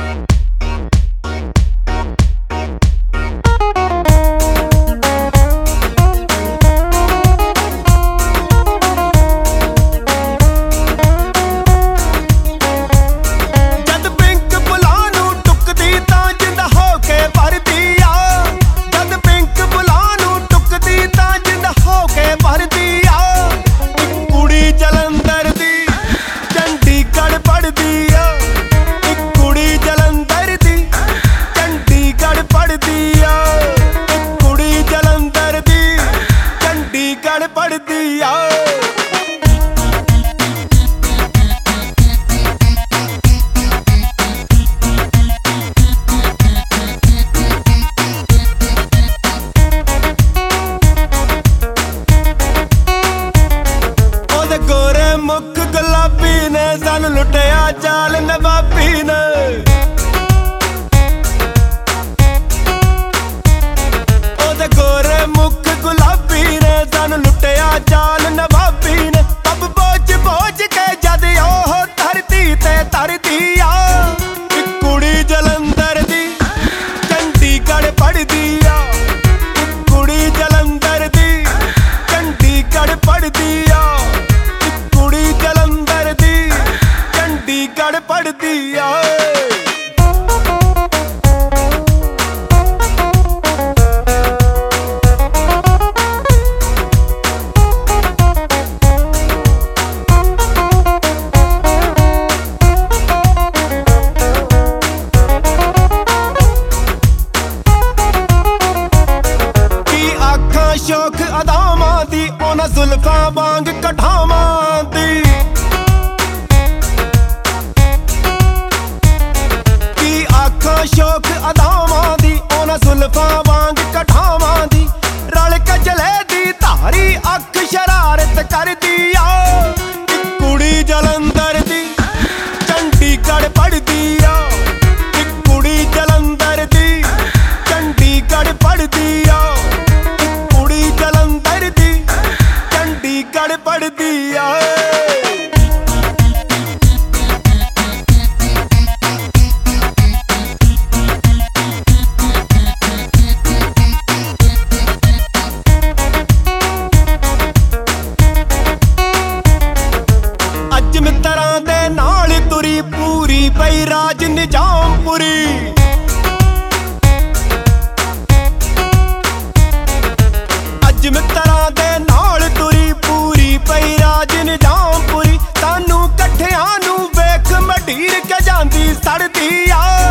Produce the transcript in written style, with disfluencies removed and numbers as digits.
मुख गुलाबी ने सानू लुटिया चाल नवाबी ने। ओदे गोरे मुख गुलाबी ने सानू लुटिया चाल नवाबी ने। अब बोझ बोझ के जद ओह धरती ते तरदी आ, इक कुड़ी जलंधर दी चंडीगढ़ पढ़दी आ, इक कुड़ी जलंधर दी चंडीगढ़ पढ़दी आ, जलंधर दी चंडीगढ़ पढ़दी आ। की आखां शौक अदावां दी उन्हां जुल्फां वांग कठावां दी। शौक अदावां दी उन्हां जुल्फां वांग कठावां दी। रल के चले दी धारी अख शरारत करदी आ, इक कुड़ी जलंधर दी चंडीगढ़ पढ़दी आ, इक कुड़ी जलंधर दी चंडीगढ़ पढ़दी आ, इक कुड़ी जलंधर दी चंडीगढ़ पढ़दी आ। मित्तरां दे नाल तुरी पूरी पई राज निजामपुरी। अज मित्तरां दे नाल तुरी पूरी पई राज निजामपुरी। सानू कट्ठियां नू वेख मडीर के जांदी सड़दी आ।